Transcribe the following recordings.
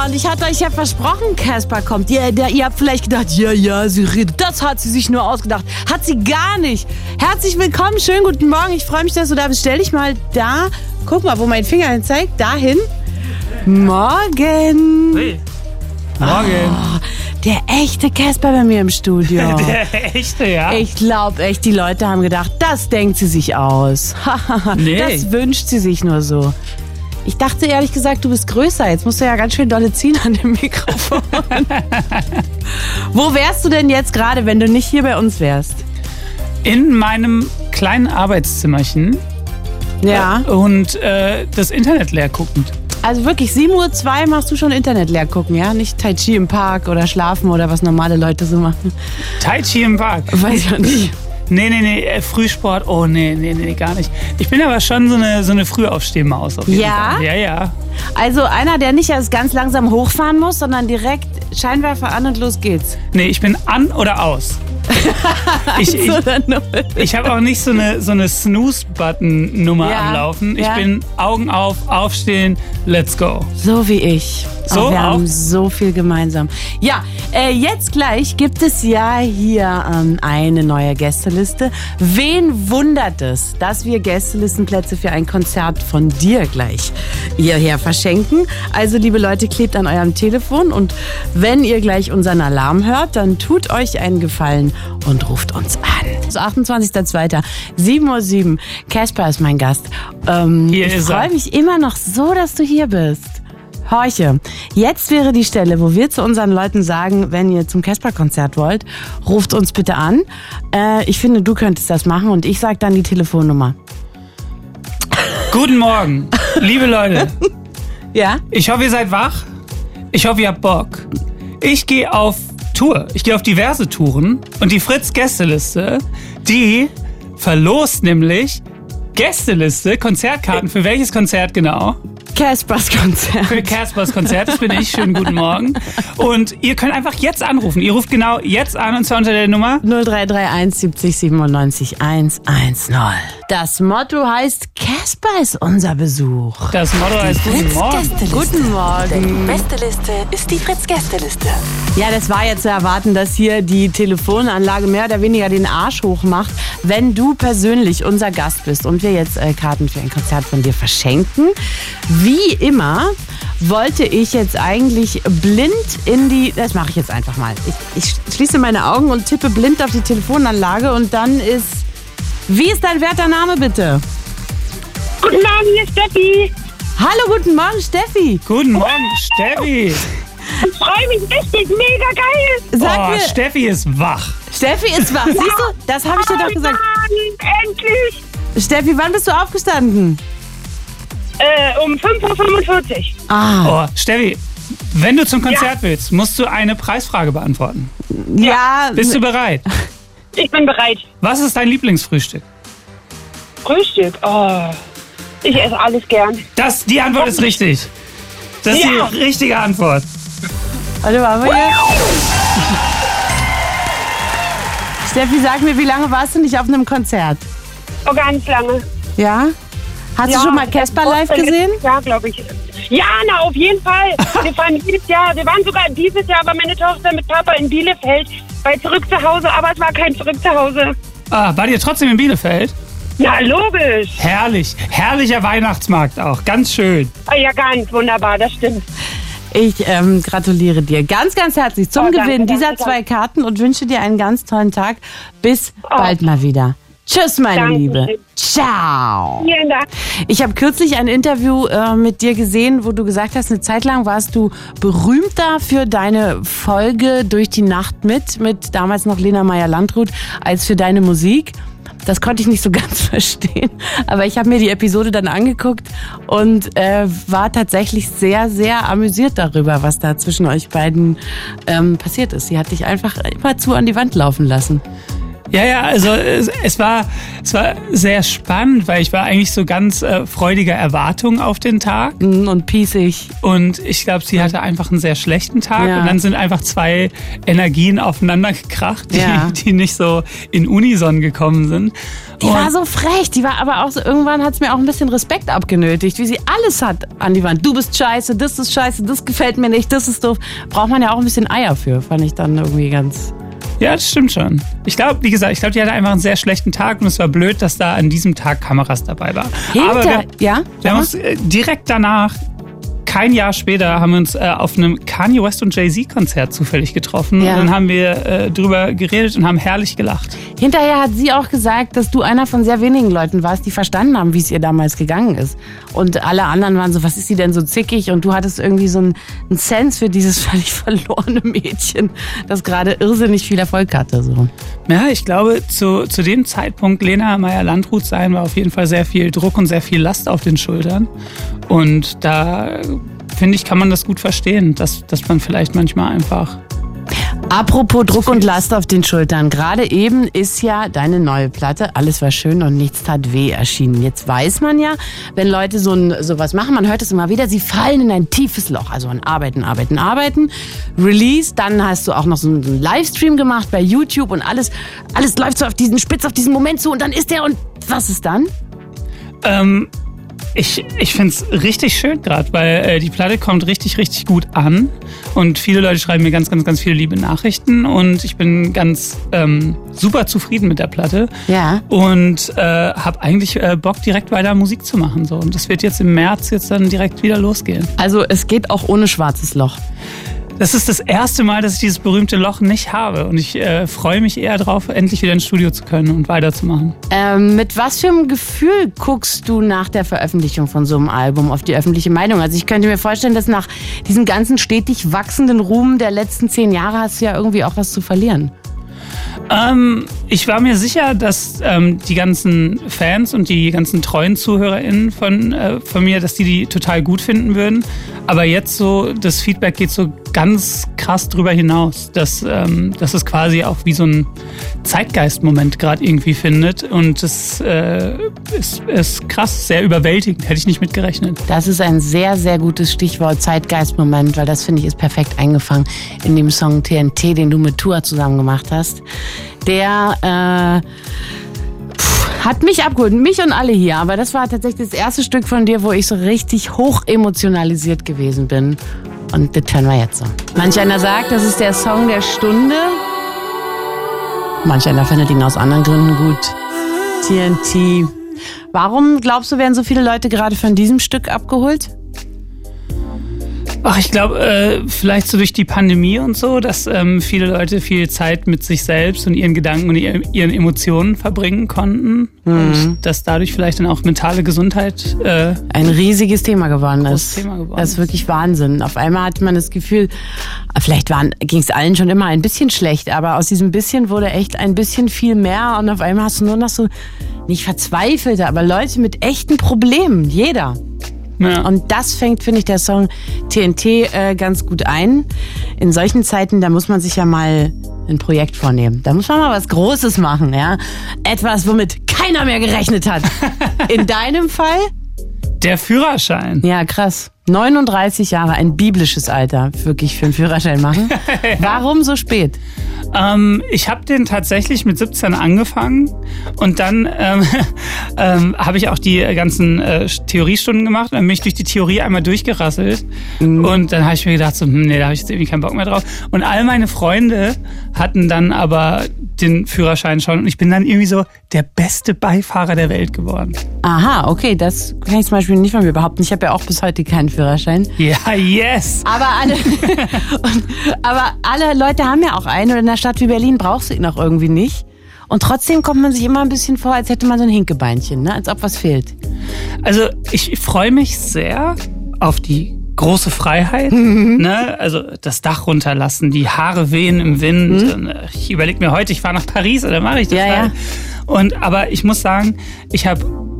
und ich hatte euch ja versprochen, Casper kommt. Ihr habt vielleicht gedacht, ja, sie redet. Das hat sie sich nur ausgedacht. Hat sie gar nicht. Herzlich willkommen, schönen guten Morgen. Ich freue mich, dass du da bist. Stell dich mal da. Guck mal, wo mein Finger hin zeigt. Dahin. Morgen. Hey. Morgen. Oh, der echte Casper bei mir im Studio. Der echte, ja? Ich glaube echt, die Leute haben gedacht, das denkt sie sich aus. Nee. Das wünscht sie sich nur so. Ich dachte ehrlich gesagt, du bist größer. Jetzt musst du ja ganz schön dolle ziehen an dem Mikrofon. Wo wärst du denn jetzt gerade, wenn du nicht hier bei uns wärst? In meinem kleinen Arbeitszimmerchen. Ja. Und das Internet leer guckend. Also wirklich, 7:02 Uhr machst du schon Internet leer gucken, ja? Nicht Tai Chi im Park oder schlafen oder was normale Leute so machen. Tai Chi im Park. Weiß ich auch nicht. Nee, Frühsport, oh nee, gar nicht. Ich bin aber schon so eine Frühaufstehmaus auf jeden Fall. Ja. Also einer, der nicht erst ganz langsam hochfahren muss, sondern direkt Scheinwerfer an und los geht's. Nee, ich bin an oder aus. Ich habe auch nicht so eine Snooze-Button-Nummer am Laufen. Ich bin Augen auf, aufstehen, let's go. So wie ich. So wir auch? haben so viel gemeinsam. Ja, jetzt gleich gibt es ja hier eine neue Gästeliste. Wen wundert es, dass wir Gästelistenplätze für ein Konzert von dir gleich hierher verschenken? Also, liebe Leute, klebt an eurem Telefon und wenn ihr gleich unseren Alarm hört, dann tut euch einen Gefallen und ruft uns an. So, 28.02. 7:07 Uhr. Casper ist mein Gast. Hier ich ist er. freue mich immer noch so, dass du hier bist. Horche, jetzt wäre die Stelle, wo wir zu unseren Leuten sagen, wenn ihr zum Casper-Konzert wollt, ruft uns bitte an. Ich finde, du könntest das machen und ich sage dann die Telefonnummer. Guten Morgen, liebe Leute. Ja? Ich hoffe, ihr seid wach. Ich hoffe, ihr habt Bock. Ich gehe auf Tour. Ich gehe auf diverse Touren. Und die Fritz-Gästeliste, die verlost nämlich Gästeliste, Konzertkarten. Für welches Konzert genau? Caspers Konzert. Für Caspers Konzert, das bin ich. Schönen guten Morgen. Und ihr könnt einfach jetzt anrufen. Ihr ruft genau jetzt an und zwar unter der Nummer 0331 70 97 110. Das Motto heißt, Casper ist unser Besuch. Das Motto heißt Guten Morgen. Guten Morgen. Denn die beste Liste ist die Fritz-Gästeliste. Ja, das war jetzt zu erwarten, dass hier die Telefonanlage mehr oder weniger den Arsch hochmacht, wenn du persönlich unser Gast bist und wir jetzt Karten für ein Konzert von dir verschenken. Wie immer wollte ich jetzt eigentlich blind das mache ich jetzt einfach mal. Ich schließe meine Augen und tippe blind auf die Telefonanlage und dann wie ist dein werter Name bitte? Guten Morgen, hier ist Steffi. Hallo, guten Morgen, Steffi. Guten Morgen, Steffi. Ich freue mich richtig, mega geil. Sag mir, Steffi ist wach. Steffi ist wach. Siehst du, das habe ich dir doch gesagt. Mann, endlich. Steffi, wann bist du aufgestanden? Um 5:45 Uhr. Oh, Steffi, wenn du zum Konzert willst, musst du eine Preisfrage beantworten. Ja. Bist du bereit? Ich bin bereit. Was ist dein Lieblingsfrühstück? Frühstück? Oh, ich esse alles gern. Die Antwort ist richtig. Das ist die richtige Antwort. Warte mal, hier. Steffi, sag mir, wie lange warst du nicht auf einem Konzert? Oh, ganz lange. Ja? Hast du schon mal Casper live gesehen? Ja, glaube ich. Ja, na, auf jeden Fall. Wir fahren jedes Jahr. Wir waren sogar dieses Jahr bei meiner Tochter mit Papa in Bielefeld bei Zurück zu Hause, aber es war kein Zurück zu Hause. Wart ihr trotzdem in Bielefeld? Ja, logisch. Herrlich. Herrlicher Weihnachtsmarkt auch. Ganz schön. Ja, ganz wunderbar, das stimmt. Ich gratuliere dir ganz, ganz herzlich zum Gewinn dieser 2 Karten und wünsche dir einen ganz tollen Tag. Bis bald mal wieder. Tschüss, meine Danke. Liebe. Ciao. Vielen Dank. Ich habe kürzlich ein Interview mit dir gesehen, wo du gesagt hast, eine Zeit lang warst du berühmter für deine Folge Durch die Nacht mit damals noch Lena Meyer-Landrut, als für deine Musik. Das konnte ich nicht so ganz verstehen, aber ich habe mir die Episode dann angeguckt und war tatsächlich sehr, sehr amüsiert darüber, was da zwischen euch beiden passiert ist. Sie hat dich einfach immerzu an die Wand laufen lassen. Ja, also es war sehr spannend, weil ich war eigentlich so ganz freudiger Erwartung auf den Tag. Und pießig. Und ich glaube, sie hatte einfach einen sehr schlechten Tag. Ja. Und dann sind einfach zwei Energien aufeinander gekracht, die nicht so in Unison gekommen sind. Die war so frech, die war aber auch so, irgendwann hat es mir auch ein bisschen Respekt abgenötigt, wie sie alles hat an die Wand. Du bist scheiße, das gefällt mir nicht, das ist doof. Braucht man ja auch ein bisschen Eier für, fand ich dann irgendwie ganz... Ja, das stimmt schon. Ich glaube, wie gesagt, die hatte einfach einen sehr schlechten Tag und es war blöd, dass da an diesem Tag Kameras dabei waren. Aber wir haben uns direkt danach, kein Jahr später, haben wir uns auf einem Kanye West und Jay-Z-Konzert zufällig getroffen. Ja. Und dann haben wir drüber geredet und haben herrlich gelacht. Hinterher hat sie auch gesagt, dass du einer von sehr wenigen Leuten warst, die verstanden haben, wie es ihr damals gegangen ist. Und alle anderen waren so, was ist sie denn so zickig? Und du hattest irgendwie so einen Sense für dieses völlig verlorene Mädchen, das gerade irrsinnig viel Erfolg hatte. So. Ja, ich glaube, zu dem Zeitpunkt, Lena Meyer-Landrut sein, war auf jeden Fall sehr viel Druck und sehr viel Last auf den Schultern. Und da, finde ich, kann man das gut verstehen, dass man vielleicht manchmal einfach... Apropos Druck und Last auf den Schultern. Gerade eben ist ja deine neue Platte Alles war schön und nichts tat weh erschienen. Jetzt weiß man ja, wenn Leute sowas machen, man hört es immer wieder, sie fallen in ein tiefes Loch. Also an Arbeiten. Release, dann hast du auch noch so einen Livestream gemacht bei YouTube und alles läuft so spitz auf diesen Moment zu und dann ist der und was ist dann? Ich finde es richtig schön gerade, weil die Platte kommt richtig, richtig gut an und viele Leute schreiben mir ganz, ganz, ganz viele liebe Nachrichten und ich bin ganz super zufrieden mit der Platte und habe eigentlich Bock, direkt weiter Musik zu machen. So. Und das wird jetzt im März dann direkt wieder losgehen. Also es geht auch ohne schwarzes Loch. Das ist das erste Mal, dass ich dieses berühmte Loch nicht habe. Und ich freue mich eher drauf, endlich wieder ins Studio zu können und weiterzumachen. Mit was für einem Gefühl guckst du nach der Veröffentlichung von so einem Album auf die öffentliche Meinung? Also ich könnte mir vorstellen, dass nach diesem ganzen stetig wachsenden Ruhm der letzten 10 Jahre hast du ja irgendwie auch was zu verlieren. Ich war mir sicher, dass die ganzen Fans und die ganzen treuen ZuhörerInnen von mir, dass die total gut finden würden. Aber jetzt so, das Feedback geht so ganz krass drüber hinaus, dass es quasi auch wie so ein Zeitgeistmoment gerade irgendwie findet. Und das ist krass, sehr überwältigend, hätte ich nicht mit gerechnet. Das ist ein sehr, sehr gutes Stichwort, Zeitgeistmoment, weil das, finde ich, ist perfekt eingefangen in dem Song TNT, den du mit Tua zusammen gemacht hast. Der hat mich abgeholt, mich und alle hier. Aber das war tatsächlich das erste Stück von dir, wo ich so richtig hoch emotionalisiert gewesen bin. Und das hören wir jetzt so. Manch einer sagt, das ist der Song der Stunde. Manch einer findet ihn aus anderen Gründen gut. TNT. Warum, glaubst du, werden so viele Leute gerade von diesem Stück abgeholt? Ach, ich glaube, vielleicht so durch die Pandemie und so, dass viele Leute viel Zeit mit sich selbst und ihren Gedanken und ihren Emotionen verbringen konnten. Und dass dadurch vielleicht dann auch mentale Gesundheit ein riesiges Thema geworden ist. Das ist wirklich Wahnsinn. Auf einmal hatte man das Gefühl, vielleicht ging es allen schon immer ein bisschen schlecht, aber aus diesem bisschen wurde echt ein bisschen viel mehr und auf einmal hast du nur noch so, nicht Verzweifelte, aber Leute mit echten Problemen. Jeder. Ja. Und das fängt, finde ich, der Song TNT ganz gut ein. In solchen Zeiten, da muss man sich ja mal ein Projekt vornehmen. Da muss man mal was Großes machen, ja. Etwas, womit keiner mehr gerechnet hat. In deinem Fall? Der Führerschein. Ja, krass. 39 Jahre, ein biblisches Alter, wirklich für einen Führerschein machen. Ja. Warum so spät? Ich habe den tatsächlich mit 17 angefangen und dann habe ich auch die ganzen Theoriestunden gemacht und dann bin ich durch die Theorie einmal durchgerasselt und dann habe ich mir gedacht, so, nee, da habe ich jetzt irgendwie keinen Bock mehr drauf. Und all meine Freunde hatten dann aber den Führerschein schon und ich bin dann irgendwie so der beste Beifahrer der Welt geworden. Aha, okay, das kann ich zum Beispiel nicht von mir behaupten. Ich habe ja auch bis heute keinen Führerschein. Ja, yes! Aber alle Leute haben ja auch einen und in einer Stadt wie Berlin brauchst du ihn auch irgendwie nicht. Und trotzdem kommt man sich immer ein bisschen vor, als hätte man so ein Hinkebeinchen, ne? Als ob was fehlt. Also ich freue mich sehr auf die große Freiheit, ne? Also das Dach runterlassen, die Haare wehen im Wind. Und ich überlege mir heute, ich fahre nach Paris oder mache ich das halt? Und aber ich muss sagen, ich habe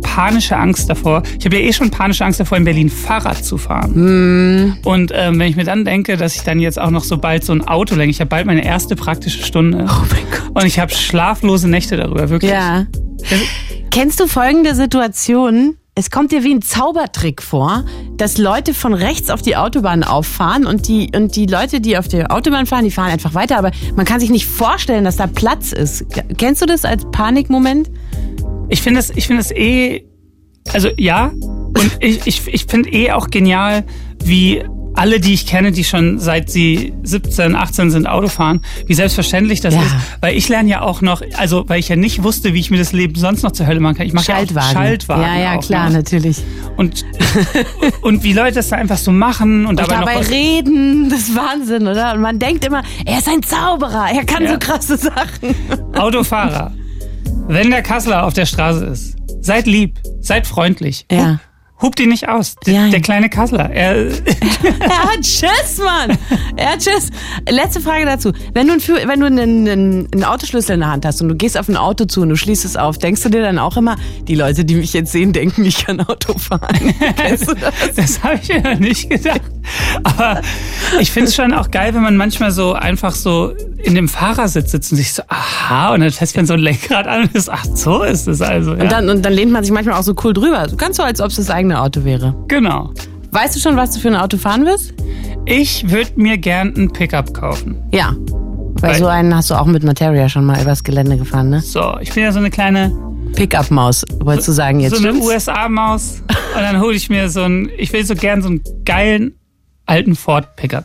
panische Angst davor. Ich habe ja eh schon panische Angst davor, in Berlin Fahrrad zu fahren. Und wenn ich mir dann denke, dass ich dann jetzt auch noch so bald so ein Auto lenke, ich habe bald meine erste praktische Stunde. Oh mein Gott. Und ich habe schlaflose Nächte darüber, wirklich. Ja. Kennst du folgende Situation? Es kommt dir wie ein Zaubertrick vor, dass Leute von rechts auf die Autobahn auffahren und die Leute, die auf der Autobahn fahren, die fahren einfach weiter, aber man kann sich nicht vorstellen, dass da Platz ist. Kennst du das als Panikmoment? Ich finde es eh, also ja, und ich finde auch genial, wie alle, die ich kenne, die schon seit sie 17, 18 sind, Auto fahren, wie selbstverständlich das ist. Weil ich lerne ja auch noch, also weil ich ja nicht wusste, wie ich mir das Leben sonst noch zur Hölle machen kann. Ich mache Schaltwagen. Ja, klar, noch. Natürlich. Und wie Leute das da einfach so machen. Und dabei noch reden, das ist Wahnsinn, oder? Und man denkt immer, er ist ein Zauberer, er kann so krasse Sachen. Autofahrer, wenn der Kasseler auf der Straße ist, seid lieb, seid freundlich. Ja. Hupt ihn nicht aus. Der kleine Kasseler. Er hat Schiss, Mann. Er hat Schiss. Letzte Frage dazu. Wenn du einen Autoschlüssel in der Hand hast und du gehst auf ein Auto zu und du schließt es auf, denkst du dir dann auch immer, die Leute, die mich jetzt sehen, denken, ich kann Auto fahren? Kennst du das? Das habe ich mir noch nicht gedacht. Aber ich finde es schon auch geil, wenn man manchmal so einfach so in dem Fahrersitz sitzt und sich so, aha, und dann fässt man so ein Lenkrad an und ist, ach, so ist es also. Ja. Und dann lehnt man sich manchmal auch so cool drüber. Ganz so, als ob es das eigene Auto wäre. Genau. Weißt du schon, was du für ein Auto fahren wirst? Ich würde mir gern ein Pickup kaufen. Ja. Weil so einen hast du auch mit Materia schon mal übers Gelände gefahren, ne? So, ich bin ja so eine kleine Pickup-Maus, wolltest du sagen jetzt, so eine stimmt's? USA-Maus. Und dann hole ich mir ich will so gern so einen geilen alten Ford Pickup.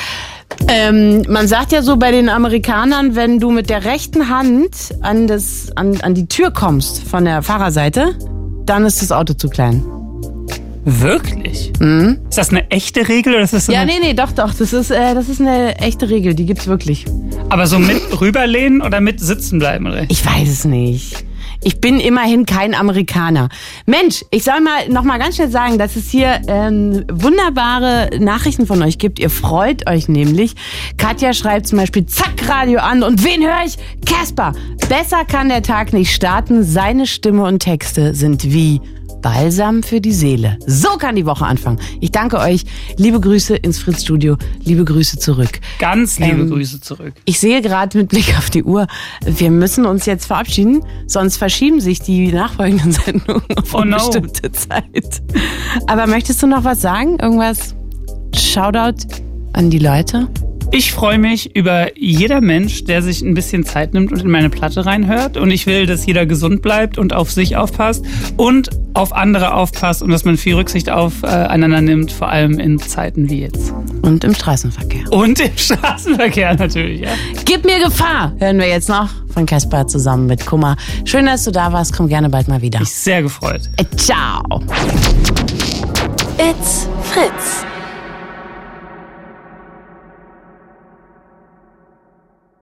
Man sagt ja so bei den Amerikanern, wenn du mit der rechten Hand an die Tür kommst von der Fahrerseite, dann ist das Auto zu klein. Wirklich? Mhm. Ist das eine echte Regel oder ist das so nee, doch. Das ist eine echte Regel, die gibt's wirklich. Aber so mit rüberlehnen oder mit sitzen bleiben, oder? Ich weiß es nicht. Ich bin immerhin kein Amerikaner. Mensch, ich soll noch mal ganz schnell sagen, dass es hier wunderbare Nachrichten von euch gibt. Ihr freut euch nämlich. Katja schreibt zum Beispiel, zack, Radio an. Und wen höre ich? Casper. Besser kann der Tag nicht starten. Seine Stimme und Texte sind wie Balsam für die Seele. So kann die Woche anfangen. Ich danke euch. Liebe Grüße ins Fritz-Studio. Liebe Grüße zurück. Ganz liebe Grüße zurück. Ich sehe gerade mit Blick auf die Uhr, wir müssen uns jetzt verabschieden, sonst verschieben sich die nachfolgenden Sendungen auf unbestimmte Zeit. Aber möchtest du noch was sagen? Irgendwas? Shoutout an die Leute? Ich freue mich über jeder Mensch, der sich ein bisschen Zeit nimmt und in meine Platte reinhört. Und ich will, dass jeder gesund bleibt und auf sich aufpasst und auf andere aufpasst und dass man viel Rücksicht aufeinander nimmt, vor allem in Zeiten wie jetzt. Und im Straßenverkehr. Und im Straßenverkehr natürlich, ja. Gib mir Gefahr, hören wir jetzt noch von Casper zusammen mit Kummer. Schön, dass du da warst. Komm gerne bald mal wieder. Ich sehr gefreut. Ciao. It's Fritz.